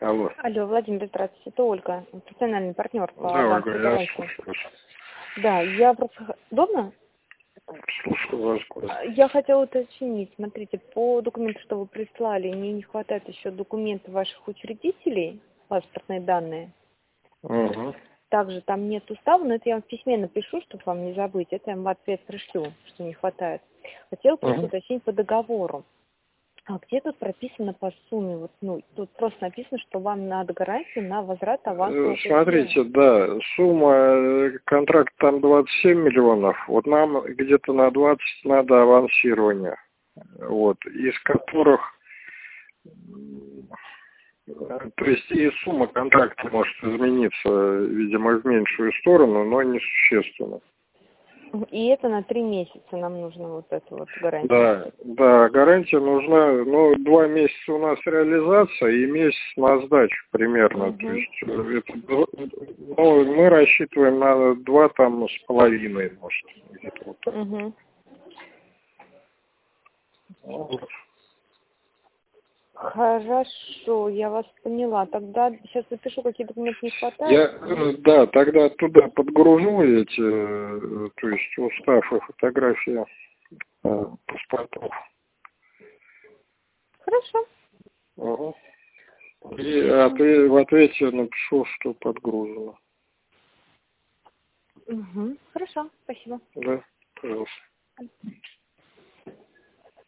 Алло. Алло, Владимир, здравствуйте, это Ольга, профессиональный партнер по Да, банку Ольга, я гарантии. слушаю вас. Да, я просто... Удобно? Слушаю вас. Я хотела уточнить, смотрите, по документу, что вы прислали, мне не хватает еще документов ваших учредителей, паспортные данные. Угу. Также там нет устава, но это я вам в письме напишу, чтобы вам не забыть. Это я вам в ответ пришлю, что не хватает. Хотела просто уточнить по договору. А где тут прописано по сумме? Вот, тут просто написано, что вам надо гарантию на возврат авансового Смотрите, да, сумма контракта там 27 миллионов, вот нам где-то на 20 надо авансирование, вот, из которых, то есть и сумма контракта может измениться, видимо, в меньшую сторону, но несущественно. И это на 3 месяца нам нужно вот эту вот гарантию. Да, гарантия нужна, 2 месяца у нас реализация и месяц на сдачу примерно. То есть мы рассчитываем на 2,5, может, где-то вот так. Вот. Хорошо, я вас поняла. Тогда сейчас запишу, какие документы не хватает. Да, тогда туда подгружу эти, то есть устав и фотографии паспортов. Хорошо. Угу. И в ответе напишу, что подгружено. Хорошо, спасибо. Да, пожалуйста.